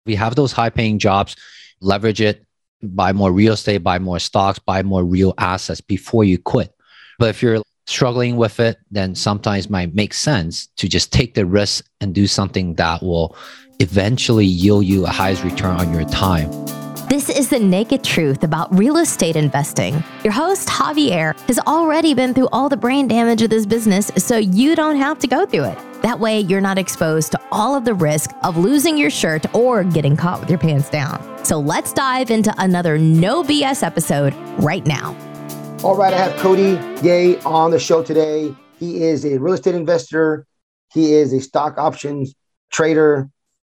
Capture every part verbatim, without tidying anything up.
We have those high paying jobs, leverage it, buy more real estate, buy more stocks, buy more real assets before you quit. But if you're struggling with it, then sometimes it might make sense to just take the risk and do something that will eventually yield you a highest return on your time. This is the naked truth about real estate investing. Your host, Javier, has already been through all the brain damage of this business, so you don't have to go through it. That way, you're not exposed to all of the risk of losing your shirt or getting caught with your pants down. So let's dive into another no B S episode right now. All right, I have Cody Yeh on the show today. He is a real estate investor. He is a stock options trader.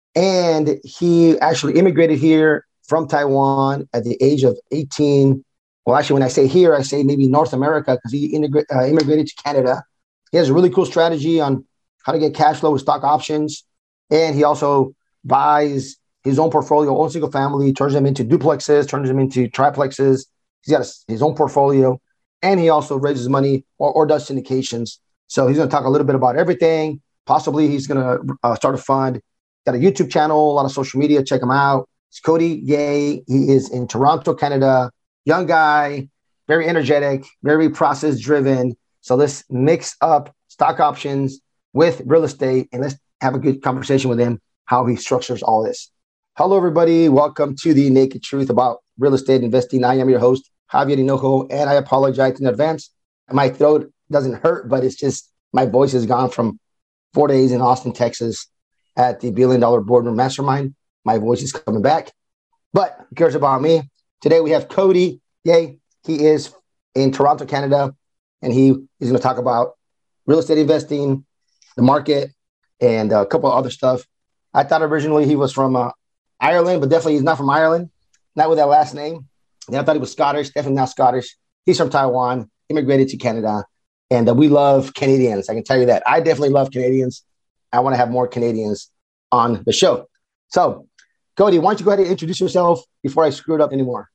And he actually immigrated here from Taiwan at the age of eighteen. Well, actually, when I say here, I say maybe North America because he integra- uh, immigrated to Canada. He has a really cool strategy on how to get cash flow with stock options. And he also buys his own portfolio, own single family, turns them into duplexes, turns them into triplexes. He's got a, his own portfolio. And he also raises money or, or does syndications. So he's going to talk a little bit about everything. Possibly he's going to uh, start a fund. Got a YouTube channel, a lot of social media. Check him out. It's Cody Yeh. He is in Toronto, Canada. Young guy, very energetic, very process driven. So let's mix up stock options with real estate, and let's have a good conversation with him, how he structures all this. Hello, everybody. Welcome to the Naked Truth about real estate investing. I am your host, Javier Hinojo, and I apologize in advance. My throat doesn't hurt, but it's just my voice has gone from four days in Austin, Texas at the Billion Dollar Boardroom Mastermind. My voice is coming back. But who cares about me? Today we have Cody Yeh. He is in Toronto, Canada, and he is going to talk about real estate investing, the market, and a couple of other stuff. I thought originally he was from uh, Ireland, but definitely he's not from Ireland, not with that last name. And I thought he was Scottish, definitely not Scottish. He's from Taiwan, immigrated to Canada, and uh, we love Canadians. I can tell you that. I definitely love Canadians. I want to have more Canadians on the show. So, Cody, why don't you go ahead and introduce yourself before I screw it up anymore?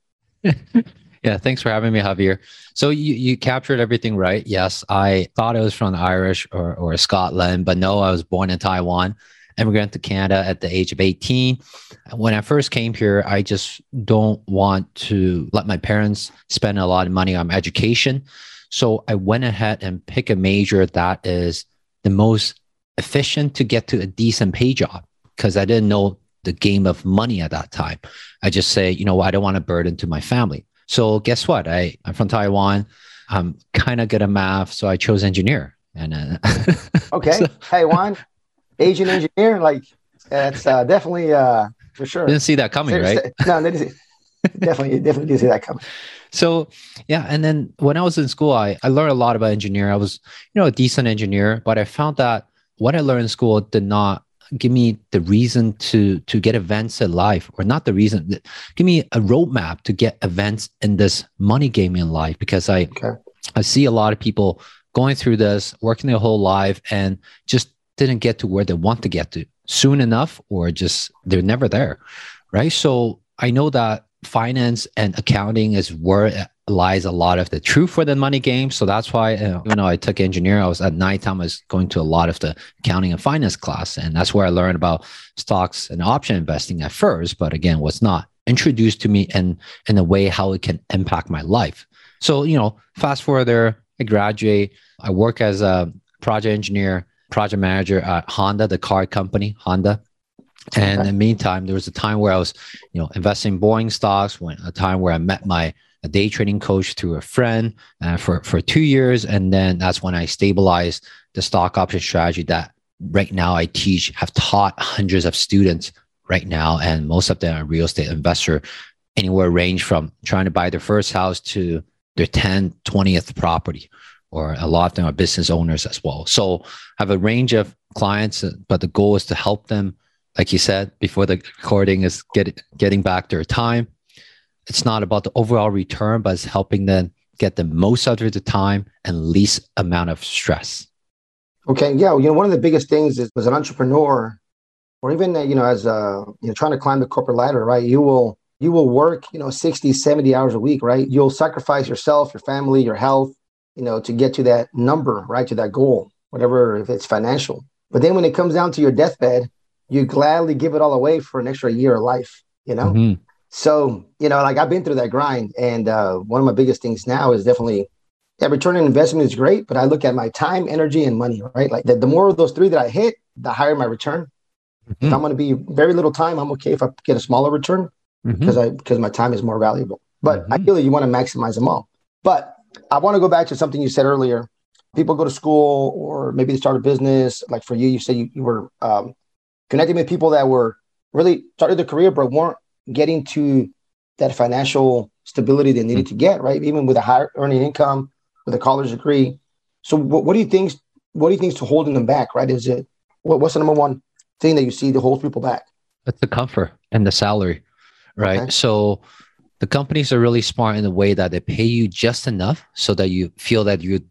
Yeah, thanks for having me, Javier. So you, you captured everything right. Yes, I thought I was from Irish or, or Scotland, but no, I was born in Taiwan, immigrant to Canada at the age of eighteen. When I first came here, I just don't want to let my parents spend a lot of money on education. So I went ahead and picked a major that is the most efficient to get to a decent pay job because I didn't know the game of money at that time. I just say, you know, I don't want to burden to my family. So guess what? I, I'm from Taiwan. I'm kind of good at math, so I chose engineer. And uh, okay, so, Taiwan, Asian engineer, like that's uh, definitely uh, for sure. Didn't see that coming, right? No, didn't see, definitely, definitely didn't see that coming. So yeah, and then when I was in school, I I learned a lot about engineering. I was, you know, a decent engineer, but I found that what I learned in school did not give me the reason to to get events in life, or not the reason, give me a roadmap to get events in this money game in life, because I okay. I see a lot of people going through this, working their whole life and just didn't get to where they want to get to soon enough, or just they're never there, right? So I know that finance and accounting is where lies a lot of the truth for the money game. So that's why, uh, even though I took engineering, I was at nighttime, I was going to a lot of the accounting and finance class. And that's where I learned about stocks and option investing at first, but again, was not introduced to me in, in a way how it can impact my life. So, you know, fast forward there, I graduate, I work as a project engineer, project manager at Honda, the car company, Honda. And okay. in the meantime, there was a time where I was, you know, investing in Boeing stocks, when a time where I met my a day trading coach through a friend uh, for, for two years. And then that's when I stabilized the stock option strategy that right now I teach, have taught hundreds of students right now. And most of them are real estate investor, anywhere range from trying to buy their first house to their tenth, twentieth property, or a lot of them are business owners as well. So I have a range of clients, but the goal is to help them, like you said, before the recording, is get, getting back their time. It's not about the overall return, but it's helping them get the most out of the time and least amount of stress. Okay. Yeah. You know, one of the biggest things is as an entrepreneur, or even, you know, as a, you know, trying to climb the corporate ladder, right? You will, you will work, you know, sixty, seventy hours a week, right? You'll sacrifice yourself, your family, your health, you know, to get to that number, right? To that goal, whatever, if it's financial. But then when it comes down to your deathbed, you gladly give it all away for an extra year of life, you know? Mm-hmm. So, you know, like I've been through that grind. And uh, one of my biggest things now is definitely, yeah, return on investment is great, but I look at my time, energy, and money, right? Like the, the more of those three that I hit, the higher my return. Mm-hmm. If I'm going to be very little time, I'm okay if I get a smaller return Mm-hmm. because I because my time is more valuable. But Mm-hmm. ideally, you want to maximize them all. But I want to go back to something you said earlier. People go to school or maybe they start a business. Like for you, you said you, you were um, connecting with people that were really started their career, but weren't getting to that financial stability they needed mm-hmm. to get, right? Even with a higher earning income, with a college degree. So what, what do you think, what do you think is holding them back, right? Is it, what, what's the number one thing that you see that holds people back? It's the comfort and the salary, right? Okay. So the companies are really smart in the way that they pay you just enough so that you feel that you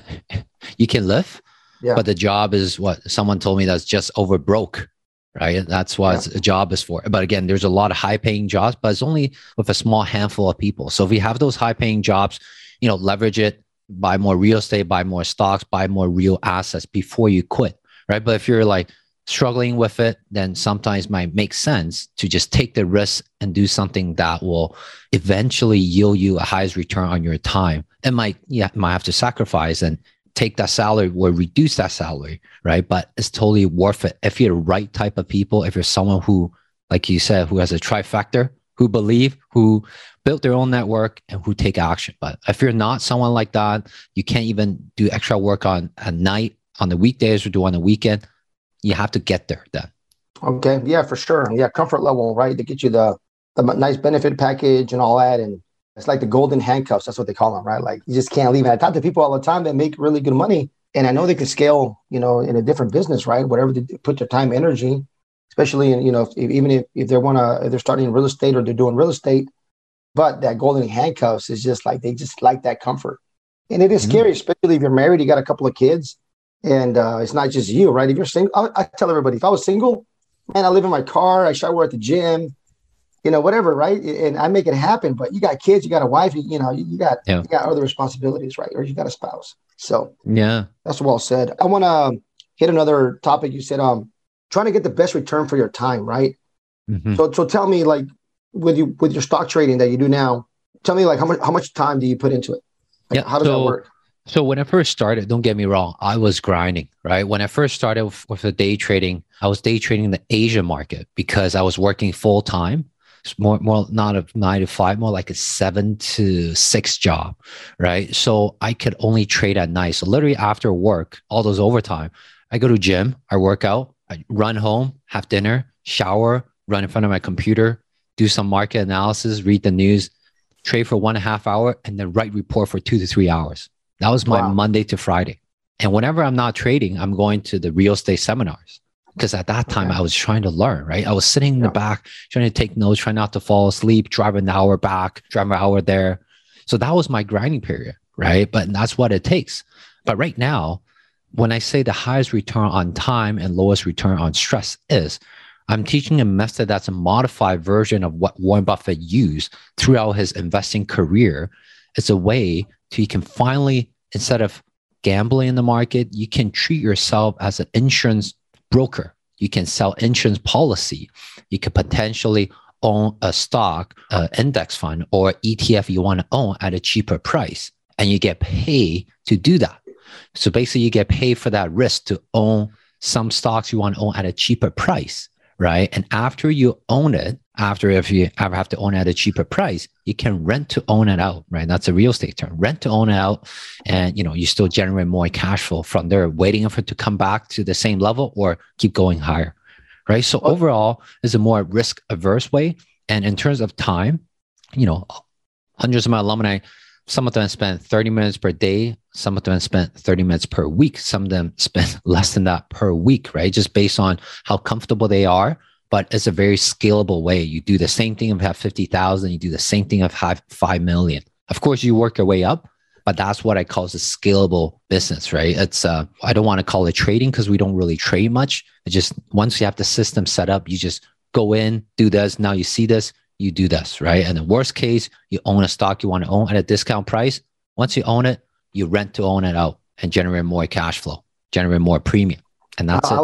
you can live, yeah. But the job is what someone told me that's just over broke, right? That's what yeah. a job is for. But again, there's a lot of high paying jobs, but it's only with a small handful of people. So if you have those high paying jobs, you know, leverage it, buy more real estate, buy more stocks, buy more real assets before you quit, right? But if you're like struggling with it, then sometimes it might make sense to just take the risk and do something that will eventually yield you a highest return on your time. It might, yeah, might have to sacrifice and take that salary or reduce that salary, right? But it's totally worth it if you're the right type of people. If you're someone who, like you said, who has a trifecta, who believe, who built their own network, and who take action. But if you're not someone like that, you can't even do extra work on at night, on the weekdays, or do on the weekend. You have to get there then. Okay. Yeah, for sure. Yeah. Comfort level, right? To get you the, the nice benefit package and all that. And it's like the golden handcuffs. That's what they call them, right? Like you just can't leave. And I talk to people all the time that make really good money. And I know they can scale, you know, in a different business, right? Whatever they do, put their time, energy, especially in, you know, if, even if, if they want to, if they're starting real estate or they're doing real estate, but that golden handcuffs is just like, they just like that comfort. And it is mm-hmm. scary, especially if you're married, you got a couple of kids. And uh, it's not just you, right? If you're single, I, I tell everybody, if I was single, man, I live in my car, I shower at the gym, you know, whatever, right? And I make it happen. But you got kids, you got a wife, you, you know, you, you got yeah. you got other responsibilities, right? Or you got a spouse. So yeah, that's well said. I want to hit another topic. You said, um, trying to get the best return for your time, right? Mm-hmm. So, so tell me, like, with you with your stock trading that you do now, tell me, like, how much how much time do you put into it? Like, yeah, how does so- that work? So when I first started, don't get me wrong, I was grinding, right? When I first started with, with the day trading, I was day trading the Asian market because I was working full time. It's more, more not a nine to five, more like a seven to six job, right? So I could only trade at night. So literally after work, all those overtime, I go to gym, I work out, I run home, have dinner, shower, run in front of my computer, do some market analysis, read the news, trade for one and a half hour, and then write report for two to three hours. That was my wow. Monday to Friday. And whenever I'm not trading, I'm going to the real estate seminars because at that time okay. I was trying to learn, right? I was sitting in yeah. the back, trying to take notes, trying not to fall asleep, drive an hour back, drive an hour there. So that was my grinding period, right? But that's what it takes. But right now, when I say the highest return on time and lowest return on stress is, I'm teaching a method that's a modified version of what Warren Buffett used throughout his investing career. It's a way to you can finally, instead of gambling in the market, you can treat yourself as an insurance broker. You can sell insurance policy. You could potentially own a stock, uh, index fund, or E T F you want to own at a cheaper price, and you get paid to do that. So basically, you get paid for that risk to own some stocks you want to own at a cheaper price, right? And after you own it, after if you ever have to own it at a cheaper price, you can rent to own it out, right? That's a real estate term, rent to own it out. And, you know, you still generate more cash flow from there, waiting for it to come back to the same level or keep going higher, right? So oh. overall, it's a more risk averse way. And in terms of time, you know, hundreds of my alumni, some of them spend thirty minutes per day. Some of them spend thirty minutes per week. Some of them spend less than that per week, right? Just based on how comfortable they are. But it's a very scalable way. You do the same thing if you have fifty thousand, you do the same thing if you have five million. Of course, you work your way up, but that's what I call a scalable business, right? It's, uh, I don't want to call it trading because we don't really trade much. It just, once you have the system set up, you just go in, do this. Now you see this, you do this, right? And the worst case, you own a stock you want to own at a discount price. Once you own it, you rent to own it out and generate more cash flow, generate more premium. And that's I, it.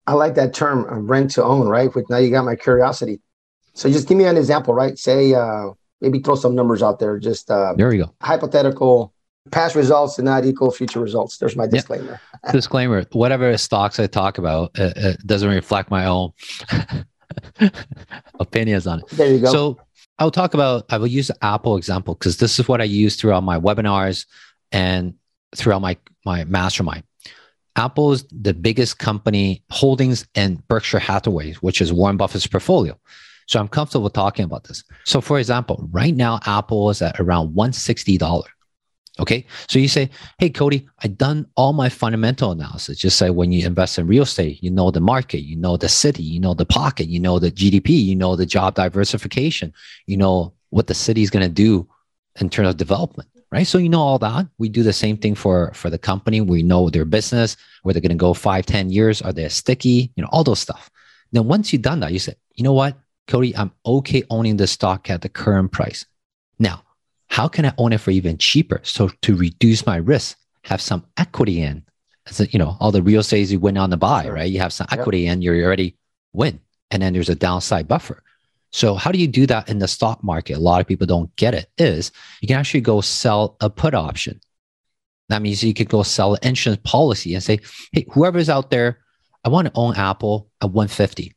I like that term, uh, rent to own, right? Which now you got my curiosity. So just give me an example, right? Say, uh, maybe throw some numbers out there. Just uh, there we go. Hypothetical. Past results do not equal future results. There's my disclaimer. Yeah. Disclaimer: whatever stocks I talk about, uh, it doesn't reflect my own opinions on it. There you go. So I'll talk about. I will use the Apple example because this is what I use throughout my webinars and throughout my my mastermind. Apple is the biggest company holdings in Berkshire Hathaway, which is Warren Buffett's portfolio. So I'm comfortable talking about this. So for example, right now, Apple is at around one hundred sixty dollars. Okay. So you say, hey, Cody, I've done all my fundamental analysis. Just say when you invest in real estate, you know the market, you know the city, you know the pocket, you know the G D P, you know the job diversification, you know what the city is going to do in terms of development, right? So you know all that. We do the same thing for, for the company. We know their business, where they're going to go five, ten years. Are they sticky? You know, all those stuff. Then once you've done that, you say, you know what, Cody, I'm okay owning the stock at the current price. Now, how can I own it for even cheaper? So to reduce my risk, have some equity in. So, you know, all the real estate you win on the buy, right? You have some equity yep. in, you already win. And then there's a downside buffer. So how do you do that in the stock market? A lot of people don't get it, is you can actually go sell a put option. That means you could go sell an insurance policy and say, hey, whoever's out there, I want to own Apple at one fifty.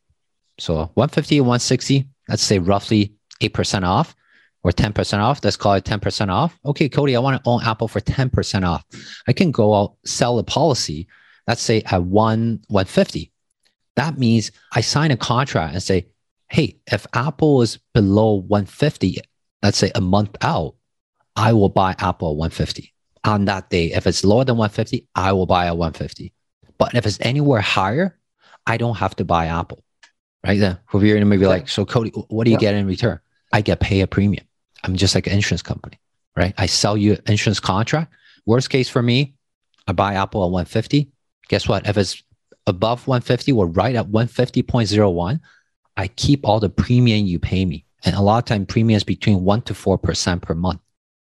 So one fifty and one sixty, let's say roughly eight percent off. Or ten percent off, let's call it ten percent off. Okay, Cody, I want to own Apple for ten percent off. I can go out, sell a policy, let's say at one, one fifty. That means I sign a contract and say, hey, if Apple is below one fifty, let's say a month out, I will buy Apple at one fifty. On that day, if it's lower than one fifty, I will buy at one fifty. But if it's anywhere higher, I don't have to buy Apple, right? Then you're going to be like, so Cody, what do you yeah. get in return? I get paid a premium. I'm just like an insurance company, right? I sell you an insurance contract. Worst case for me, I buy Apple at one fifty. Guess what? If it's above one fifty or right at one fifty point zero one, I keep all the premium you pay me. And a lot of time premium is between one to four percent per month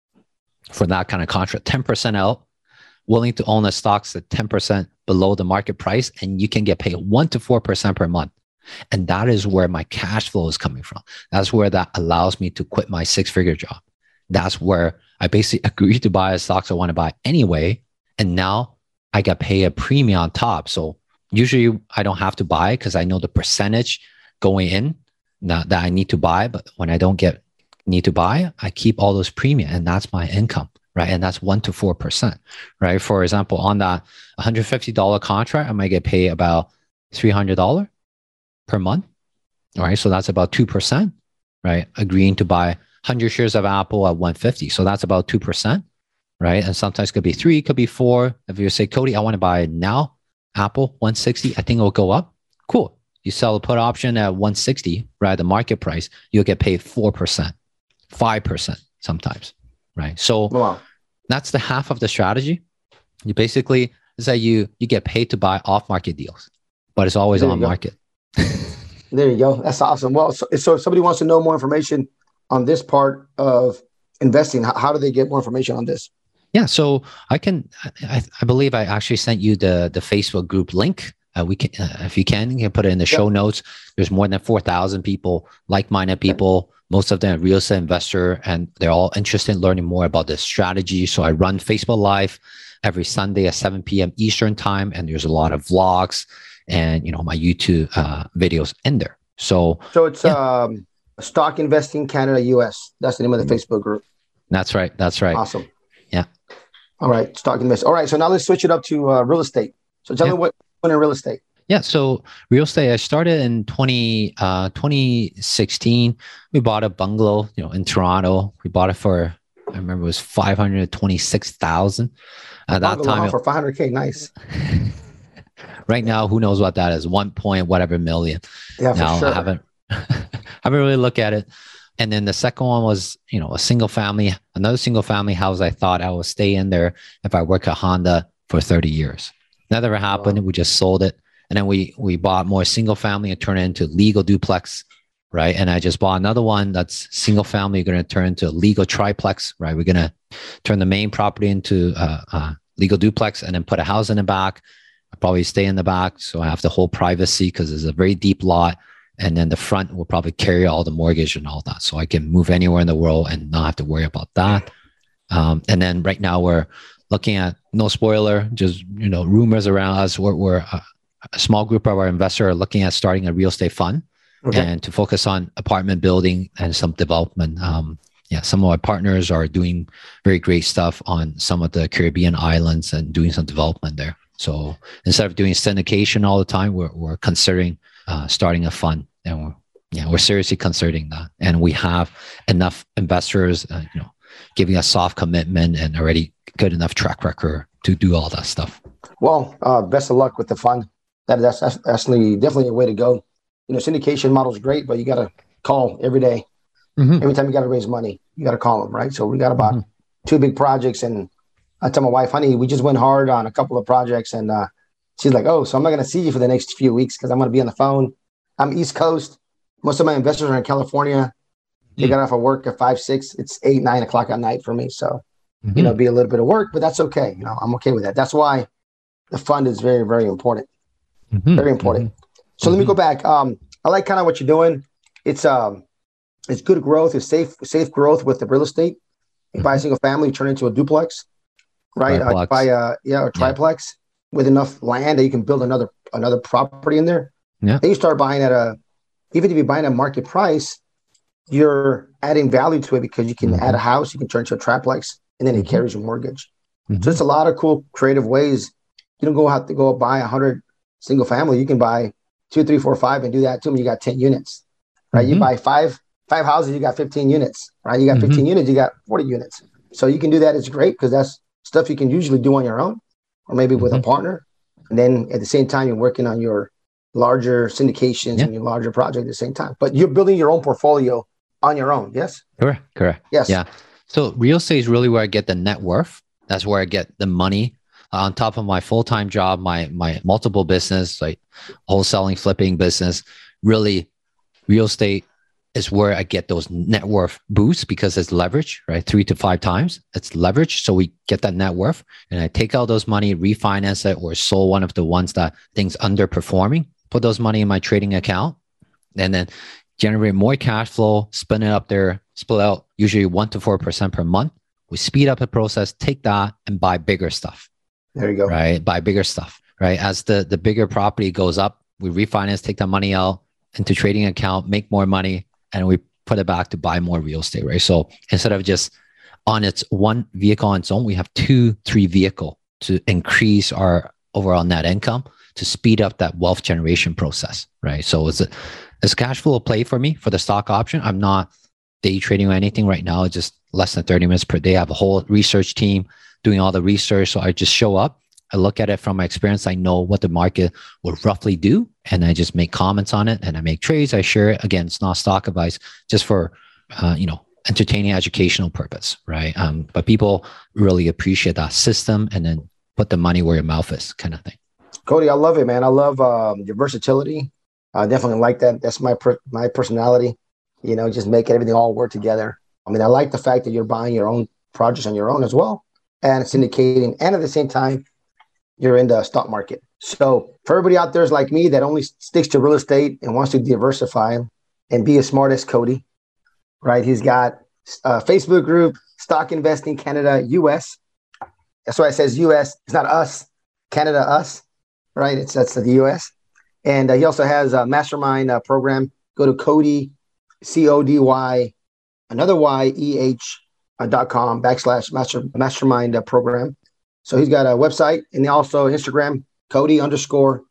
for that kind of contract. ten percent out, willing to own the stocks at ten percent below the market price, and you can get paid one to four percent per month. And that is where my cash flow is coming from. That's where that allows me to quit my six-figure job. That's where I basically agreed to buy a stocks I want to buy anyway. And now I get paid a premium on top. So usually I don't have to buy because I know the percentage going in that, that I need to buy. But when I don't get need to buy, I keep all those premium, and that's my income, right? And that's one to four percent, right? For example, on that one hundred fifty dollars contract, I might get paid about three hundred dollars per month. All right. So that's about two percent, right? Agreeing to buy one hundred shares of Apple at one fifty. So that's about two percent, right? And sometimes it could be three, it could be four. If you say, Cody, I want to buy now, Apple one sixty, I think it will go up. Cool. You sell a put option at one sixty, right? The market price, you'll get paid four percent, five percent sometimes, right? So wow. That's the half of the strategy. You basically, is that you, you get paid to buy off market deals, but it's always on market. There you go. That's awesome. Well, so, so if somebody wants to know more information on this part of investing, how, how do they get more information on this? Yeah, so I can. I, I believe I actually sent you the the Facebook group link. Uh, we can, uh, if you can, you can put it in the show yep. notes. There's more than four thousand people, like-minded people. Okay. Most of them are real estate investor, and they're all interested in learning more about the strategy. So I run Facebook Live every Sunday at seven p.m. Eastern time, and there's a lot of vlogs and, you know, my YouTube uh, videos in there. So, so it's yeah. um, Stock Investing Canada U S. That's the name of the Facebook group. That's right. That's right. Awesome. Yeah. All right. Stock Investing. All right. So now let's switch it up to uh, real estate. So tell yeah. me what in real estate. Yeah. So real estate, I started in twenty, uh, twenty sixteen. We bought a bungalow, you know, in Toronto. We bought it for, I remember it was five hundred twenty-six thousand dollars. At that time. For five hundred K. Nice. Right now, who knows what that is? One point whatever million. Yeah, now, for sure. I haven't, haven't really looked at it. And then the second one was, you know, a single family, another single family house. I thought I would stay in there if I work at Honda for thirty years. That never happened. Wow. We just sold it. And then we we bought more single family and turned it into legal duplex, right? And I just bought another one that's single family. We're going to turn into legal triplex, right? We're going to turn the main property into uh, uh, legal duplex and then put a house in the back. I probably stay in the back, so I have the whole privacy because it's a very deep lot. And then the front will probably carry all the mortgage and all that, so I can move anywhere in the world and not have to worry about that. Um, and then right now we're looking at, no spoiler, just you know rumors around us. We're, we're a, a small group of our investors are looking at starting a real estate fund. Okay. And to focus on apartment building and some development. Um, yeah, some of our partners are doing very great stuff on some of the Caribbean islands and doing some development there. So instead of doing syndication all the time, we're we're considering uh, starting a fund, and we're yeah we're seriously considering that. And we have enough investors, uh, you know, giving us soft commitment and already good enough track record to do all that stuff. Well, uh, best of luck with the fund. That that's, that's definitely definitely a way to go. You know, syndication model is great, but you got to call every day. Mm-hmm. Every time you got to raise money, you got to call them, right? So we got about mm-hmm. two big projects, and I tell my wife, honey, we just went hard on a couple of projects, and uh, she's like, oh, so I'm not going to see you for the next few weeks because I'm going to be on the phone. I'm East Coast. Most of my investors are in California. They mm-hmm. got off of work at five, six. It's eight, nine o'clock at night for me. So, mm-hmm. you know, be a little bit of work, but that's okay. You know, I'm okay with that. That's why the fund is very, very important. Mm-hmm. Very important. Mm-hmm. So mm-hmm. let me go back. Um, I like kind of what you're doing. It's um, it's good growth. It's safe, safe growth with the real estate. You mm-hmm. buy a single family, you turn it into a duplex, right? Uh, buy a yeah, a triplex yeah. with enough land that you can build another another property in there. Yeah. Then you start buying at a, even if you buy at a market price, you're adding value to it because you can mm-hmm. add a house, you can turn it into a triplex, and then it mm-hmm. carries your mortgage. Mm-hmm. So it's a lot of cool, creative ways. You don't go have to go buy a hundred single family. You can buy two, three, four, five, and do that too. You got ten units, right? Mm-hmm. You buy five, five houses, you got fifteen units, right? You got mm-hmm. fifteen units, you got forty units. So you can do that. It's great because that's stuff you can usually do on your own, or maybe with mm-hmm. a partner. And then at the same time, you're working on your larger syndications yeah. and your larger project at the same time. But you're building your own portfolio on your own. Yes. Correct. Correct. Yes. Yeah. So real estate is really where I get the net worth. That's where I get the money. Uh, on top of my full-time job, my my multiple business, like wholesaling, flipping business, really real estate is where I get those net worth boosts because it's leverage, right? Three to five times. It's leverage. So we get that net worth, and I take out those money, refinance it, or sold one of the ones that things underperforming, put those money in my trading account, and then generate more cash flow, spin it up there, split out usually one to four percent per month. We speed up the process, take that and buy bigger stuff. There you go. Right. Buy bigger stuff. Right. As the, the bigger property goes up, we refinance, take that money out into trading account, make more money, and we put it back to buy more real estate. Right. So instead of just on its one vehicle on its own, we have two, three vehicle to increase our overall net income to speed up that wealth generation process. Right. So it's a, it's a cash flow play for me for the stock option. I'm not day trading or anything right now. It's just less than thirty minutes per day. I have a whole research team doing all the research. So I just show up, I look at it from my experience. I know what the market will roughly do. And I just make comments on it and I make trades. I share it. Again, it's not stock advice, just for, uh, you know, entertaining, educational purpose, right? Um, but people really appreciate that system and then put the money where your mouth is kind of thing. Cody, I love it, man. I love um, your versatility. I definitely like that. That's my per- my personality, you know, just make everything all work together. I mean, I like the fact that you're buying your own projects on your own as well, and syndicating, and at the same time, you're in the stock market. So for everybody out there is like me that only sticks to real estate and wants to diversify and be as smart as Cody, right? He's got a Facebook group, Stock Investing Canada U S. That's why it says U S. It's not us, Canada us, right? It's that's the U S. And uh, he also has a mastermind uh, program. Go to Cody, C O D Y, another Y, E H, uh, dot com backslash master, mastermind uh, program. So he's got a website and also Instagram, Cody underscore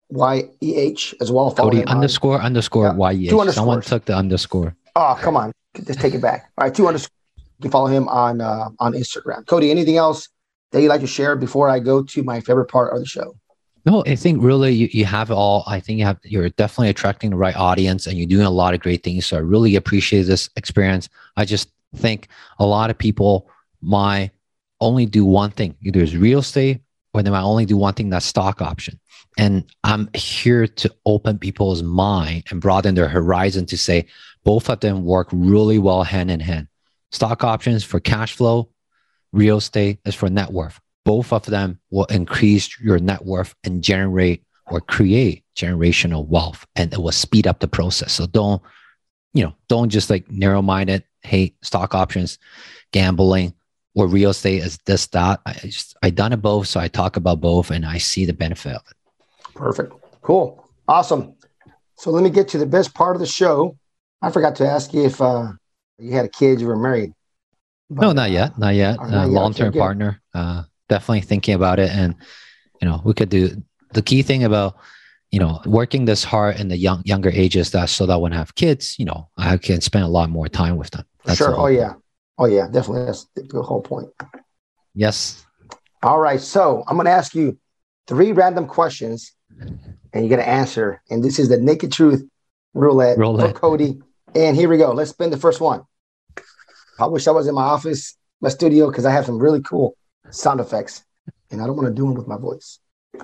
Y E H as well. Cody underscore on, underscore yeah, Y E H. Someone took the underscore. Oh, come on. Just take it back. All right, two underscore. You can follow him on uh, on Instagram. Cody, anything else that you'd like to share before I go to my favorite part of the show? No, I think really you, you have it all. I think you have, you're definitely attracting the right audience and you're doing a lot of great things. So I really appreciate this experience. I just think a lot of people might only do one thing. Either it's real estate or they might only do one thing, that's stock option. And I'm here to open people's mind and broaden their horizon to say both of them work really well hand in hand. Stock options for cash flow, real estate is for net worth. both of them will increase your net worth and generate or create generational wealth, and it will speed up the process. So don't, you know, don't just like narrow-minded, hey, stock options, gambling, or real estate is this, that. I just, I done it both. So I talk about both and I see the benefit of it. Perfect. Cool. Awesome. So let me get to the best part of the show. I forgot to ask you if uh, you had a kid, you were married. But, no, not yet. Not yet. Uh, not yet. Long-term okay, partner. Uh, definitely thinking about it. And, you know, we could do the key thing about, you know, working this hard in the young, younger ages, that so that when I have kids, you know, I can spend a lot more time with them. That's sure. Oh, yeah. Oh, yeah. Definitely. That's the whole point. Yes. All right. So I'm going to ask you three random questions and you're going to answer. And this is the Naked Truth Roulette, roulette for Cody. And here we go. Let's spin the first one. I wish I was in my office, my studio, because I have some really cool sound effects and I don't want to do them with my voice.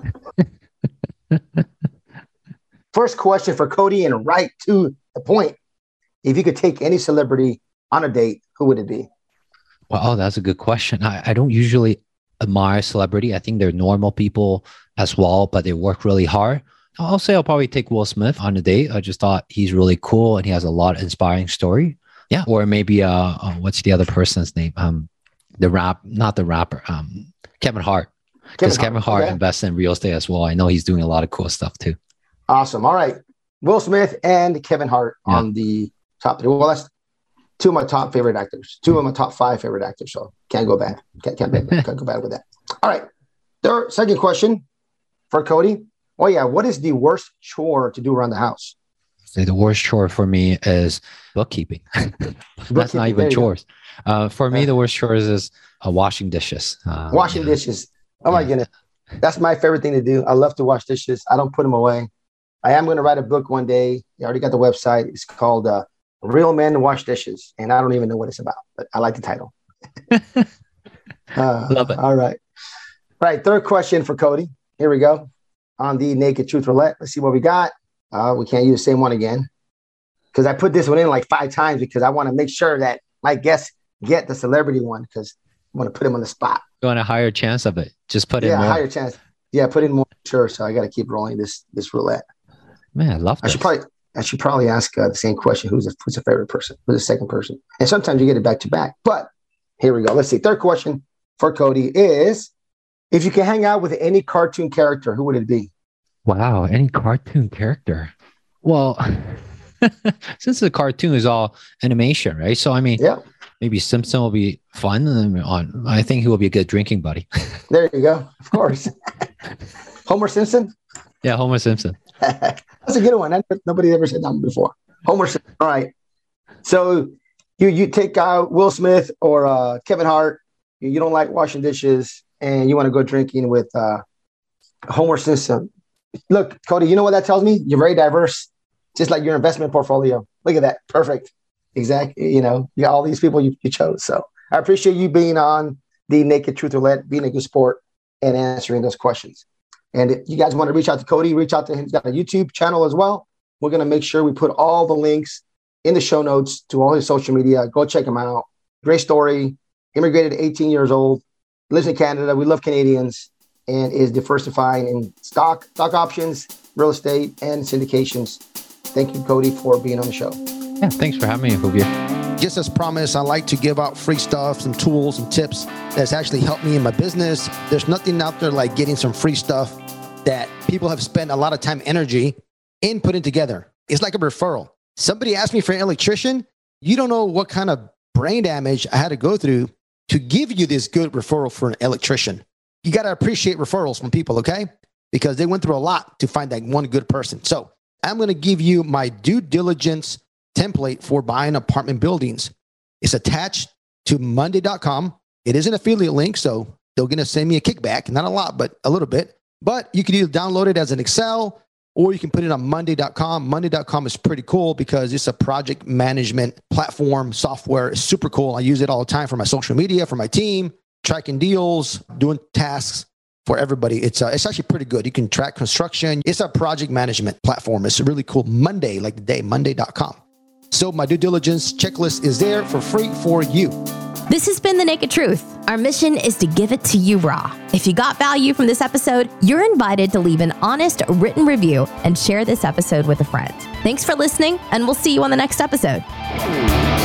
First question for Cody, and right to the point. If you could take any celebrity on a date, who would it be? Well, that's a good question. I, I don't usually admire celebrity. I think they're normal people as well, but they work really hard. I'll say I'll probably take Will Smith on a date. I just thought he's really cool and he has a lot of inspiring story. Yeah. Or maybe, uh, uh what's the other person's name? Um, the rap, not the rapper, um, Kevin Hart. Because Kevin, Kevin Hart okay. invests in real estate as well. I know he's doing a lot of cool stuff too. Awesome. All right. Will Smith and Kevin Hart yeah. on the top three. Well, that's two of my top favorite actors. Two of my top five favorite actors. So can't go bad. Can't, can't, bad, can't go bad with that. All right. Third, second question for Cody. Oh, yeah. What is the worst chore to do around the house? So the worst chore for me is bookkeeping. That's bookkeeping, not even chores. Uh, for me, the worst chores is uh, washing dishes. Uh, washing yeah. dishes. Oh, my yeah. goodness. That's my favorite thing to do. I love to wash dishes. I don't put them away. I am going to write a book one day. I already got the website. It's called uh, Real Men Wash Dishes. And I don't even know what it's about, but I like the title. uh, love it. All right. All right. Third question for Cody. Here we go. On the Naked Truth Roulette. Let's see what we got. Uh, we can't use the same one again because I put this one in like five times because I want to make sure that my guests get the celebrity one because I want to put him on the spot. You want a higher chance of it. Just put in yeah, more. Yeah, higher chance. Yeah, put in more. Sure. So I got to keep rolling this this roulette. Man, I love this. I should probably I should probably ask uh, the same question. Who's a, who's a favorite person? Who's the second person? And sometimes you get it back to back. But here we go. Let's see. Third question for Cody is, if you can hang out with any cartoon character, who would it be? Wow, any cartoon character. Well, since the cartoon is all animation, right? So, I mean, yeah. maybe Simpson will be fun. And on, I think he will be a good drinking buddy. There you go. Of course. Homer Simpson? Yeah, Homer Simpson. That's a good one. That, nobody ever said that before. Homer Simpson. All right. So you you take uh, Will Smith or uh, Kevin Hart. You, you don't like washing dishes, and you want to go drinking with uh, Homer Simpson. Look, Cody, you know what that tells me? You're very diverse, just like your investment portfolio. Look at that. Perfect. Exactly. You know, you got all these people you, you chose. So I appreciate you being on the Naked Truth Roulette, being a good sport, and answering those questions. And if you guys want to reach out to Cody, reach out to him. He's got a YouTube channel as well. We're going to make sure we put all the links in the show notes to all his social media. Go check him out. Great story. Immigrated at eighteen years old. Lives in Canada. We love Canadians. And is diversifying in stock, stock options, real estate, and syndications. Thank you, Cody, for being on the show. Yeah, thanks for having me, Javier. Just as promised, I like to give out free stuff, some tools and tips that's actually helped me in my business. There's nothing out there like getting some free stuff that people have spent a lot of time, energy in putting together. It's like a referral. Somebody asked me for an electrician. You don't know what kind of brain damage I had to go through to give you this good referral for an electrician. You got to appreciate referrals from people, okay? Because they went through a lot to find that one good person. So I'm going to give you my due diligence template for buying apartment buildings. It's attached to Monday dot com. It is an affiliate link, so they're going to send me a kickback. Not a lot, but a little bit. But you can either download it as an Excel or you can put it on Monday dot com. Monday dot com is pretty cool because it's a project management platform software. It's super cool. I use it all the time for my social media, for my team, tracking deals, doing tasks for everybody. It's uh, it's actually pretty good. You can track construction. It's a project management platform. It's really cool. Monday, like the day, Monday dot com. So my due diligence checklist is there for free for you. This has been The Naked Truth. Our mission is to give it to you raw. If you got value from this episode, you're invited to leave an honest written review and share this episode with a friend. Thanks for listening, and we'll see you on the next episode.